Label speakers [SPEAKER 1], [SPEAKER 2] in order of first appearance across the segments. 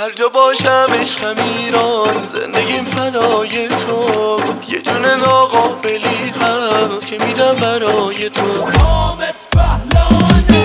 [SPEAKER 1] هر جا باشم عشقم ایران، زندگیم فدای تو. یه جون ناقابلی هست که میدم برای تو.
[SPEAKER 2] حامد پهلوانه.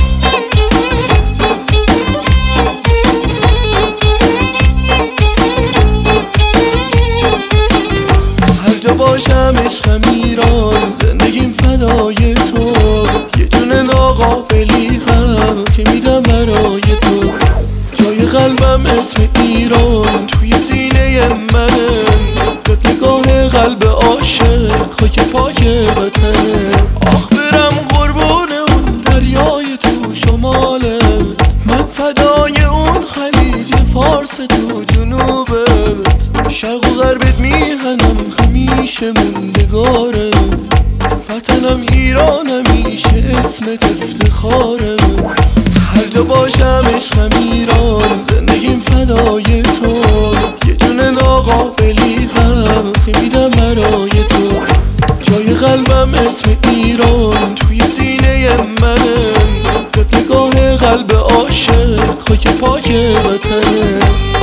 [SPEAKER 1] هر جا باشم عشقم ایران، زندگیم فدای تو. یه جون ناقابلی هست که میدم برای تو. جای قلبم اسم ایران توی سینه منه. به نگاه قلب عاشق خاک پاک وطنه. آخ برم قربون اون دریای تو شماله، من فدای اون خلیج فارس تو جنوبت. شرق و غربت میهنم همیشه موندگاره. وطنم ایران همیشه اسمت افتخاره. هر جا باشم عشقم ایران، زندگیم فدای تو. یه جون ناقابلی هست میدم برای تو. جای قلبم اسم ایران توی سینه منه. به نگاه قلب عاشق خاک پاک وطنه.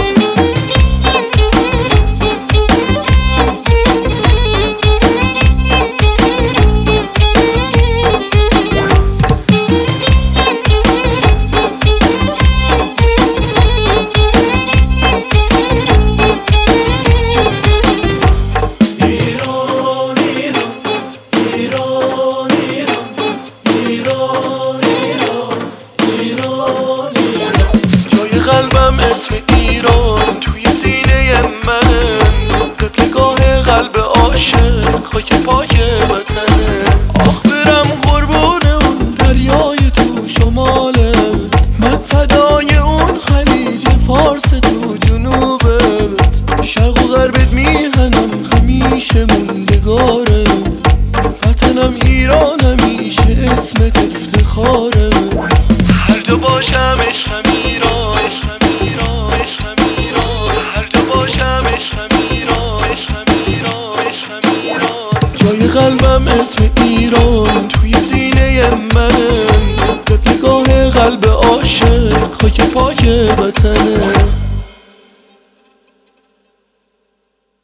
[SPEAKER 1] قلبم اسم ایران توی سینه منه. به نگاه قلب عاشق خاک پاک وطنه. آخ برم قربون اون دریای تو شماله، من فدای اون خلیج فارس تو جنوبت. شرق و غربت میهنم همیشه موندگاره. وطنم ایران همیشه اسمت افتخاره. هر جا باشم عشقم ایران، جای قلبم اسم ایران توی سینه منه. به نگاه قلب عاشق خاک پاک وطنه.